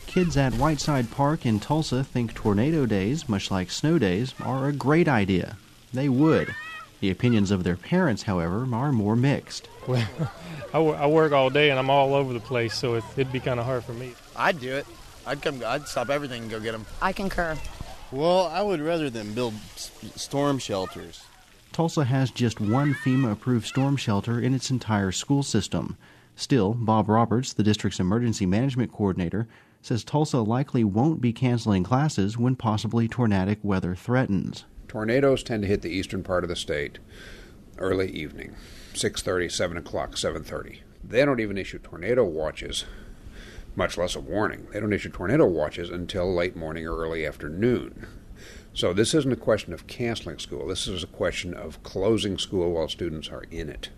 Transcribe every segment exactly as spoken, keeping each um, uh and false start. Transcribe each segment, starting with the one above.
Kids at Whiteside Park in Tulsa think tornado days, much like snow days, are a great idea. They would. The opinions of their parents, however, are more mixed. Well, I, w- I work all day and I'm all over the place, so it, it'd be kind of hard for me. I'd do it. I'd come. I'd stop everything and go get them. I concur. Well, I would rather than build s- storm shelters. Tulsa has just one FEMA-approved storm shelter in its entire school system. Still, Bob Roberts, the district's emergency management coordinator, says Tulsa likely won't be canceling classes when possibly tornadic weather threatens. Tornadoes tend to hit the eastern part of the state early evening, six thirty, seven o'clock, seven thirty. They don't even issue tornado watches, much less a warning. They don't issue tornado watches until late morning or early afternoon. So this isn't a question of canceling school. This is a question of closing school while students are in it.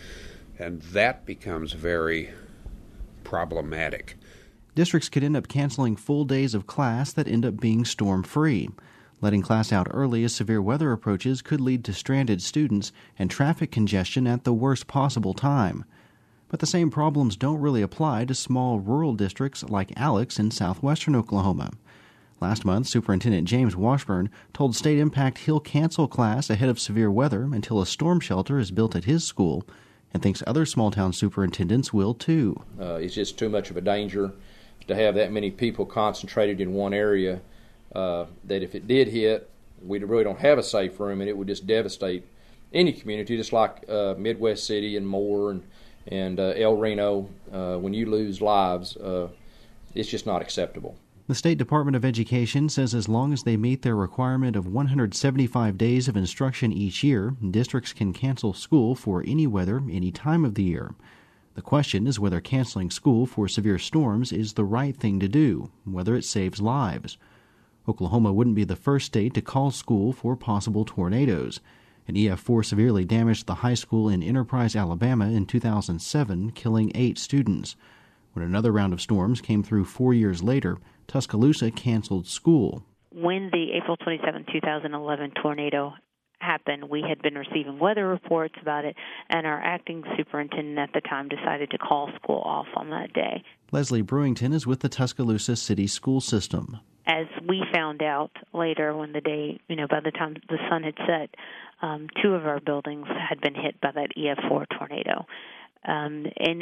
And that becomes very problematic. Districts could end up canceling full days of class that end up being storm-free. Letting class out early as severe weather approaches could lead to stranded students and traffic congestion at the worst possible time. But the same problems don't really apply to small rural districts like Alex in southwestern Oklahoma. Last month, Superintendent James Washburn told State Impact he'll cancel class ahead of severe weather until a storm shelter is built at his school, and thinks other small-town superintendents will too. Uh, it's just too much of a danger to have that many people concentrated in one area, uh, that if it did hit, we really don't have a safe room, and it would just devastate any community, just like uh, Midwest City and Moore and, and uh, El Reno. Uh, when you lose lives, uh, it's just not acceptable. The State Department of Education says as long as they meet their requirement of one hundred seventy-five days of instruction each year, districts can cancel school for any weather any time of the year. The question is whether canceling school for severe storms is the right thing to do, whether it saves lives. Oklahoma wouldn't be the first state to call school for possible tornadoes. An E F four severely damaged the high school in Enterprise, Alabama in two thousand seven, killing eight students. When another round of storms came through four years later, Tuscaloosa canceled school. When the April twenty-seventh, two thousand eleven tornado happened, we had been receiving weather reports about it, and our acting superintendent at the time decided to call school off on that day. Leslie Brewington is with the Tuscaloosa City School System. As we found out later when the day, you know, by the time the sun had set, um, two of our buildings had been hit by that E F four tornado. Um, and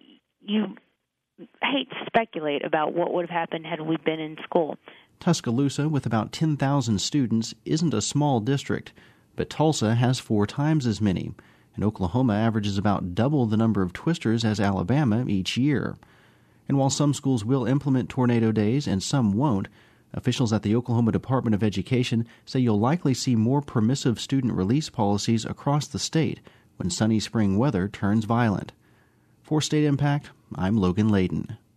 you hate to speculate about what would have happened had we been in school. Tuscaloosa, with about ten thousand students, isn't a small district, but Tulsa has four times as many, and Oklahoma averages about double the number of twisters as Alabama each year. And while some schools will implement tornado days and some won't, officials at the Oklahoma Department of Education say you'll likely see more permissive student release policies across the state when sunny spring weather turns violent. For State Impact, I'm Logan Layden.